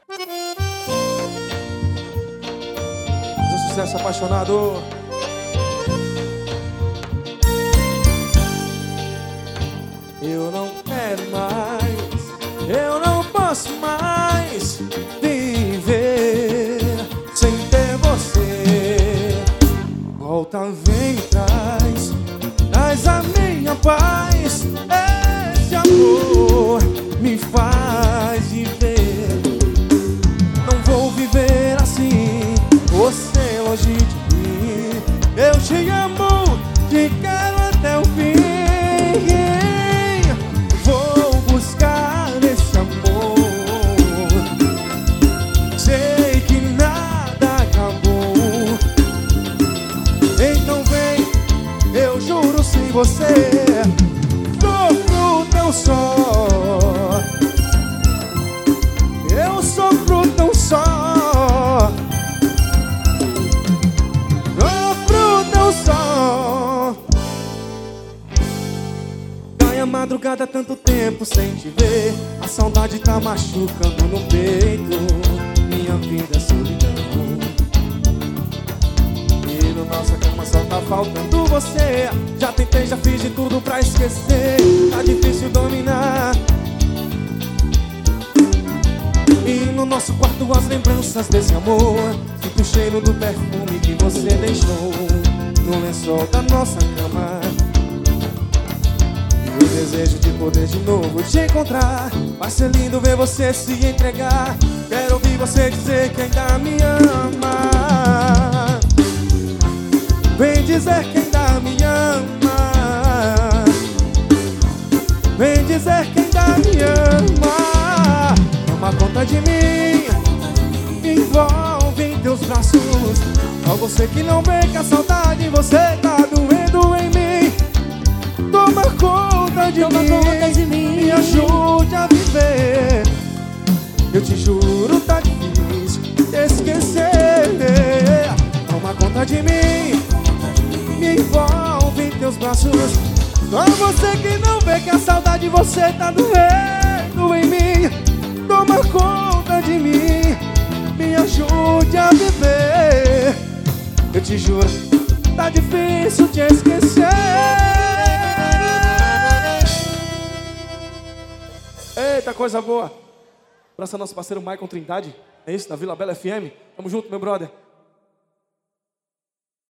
Mas o sucesso apaixonado. Eu não quero mais, eu não posso mais viver sem ter você. Volta, vem, traz a minha paz. Esse amor me faz viver. Não vou viver assim, você longe de mim. Eu te amo, te quero até o fim. Vou buscar esse amor. Sei que nada acabou. Então vem, eu juro sem você. Sofro tão só. Eu sofro tão só. Sofro tão só. Cai a madrugada, tanto tempo sem te ver. A saudade tá machucando no peito. Minha vida é solidão. E no nossa cama só tá faltando você. Já tentei, já fiz de tudo pra esquecer. Tá difícil dominar. E no nosso quarto as lembranças desse amor. Sinto o cheiro do perfume que você deixou no lençol da nossa cama. E o desejo de poder de novo te encontrar. Vai ser lindo ver você se entregar. Quero ouvir você dizer que ainda me ama. Vem dizer que ainda me ama. Vem dizer que ainda me ama. Toma conta de mim, me envolve em teus braços. Só você que não vê que a saudade você tá doendo em mim. Toma conta de mim, me ajude a viver. Eu te juro, tá difícil esquecer. Toma conta de mim, me envolve em teus braços. Só você que não vê que a saudade você tá doendo em mim. Toma conta de mim, me ajude a viver. Eu te juro, tá difícil te esquecer. Eita, coisa boa. Abraça nosso parceiro Maicon Trindade. É isso, da Vila Bela FM. Tamo junto, meu brother.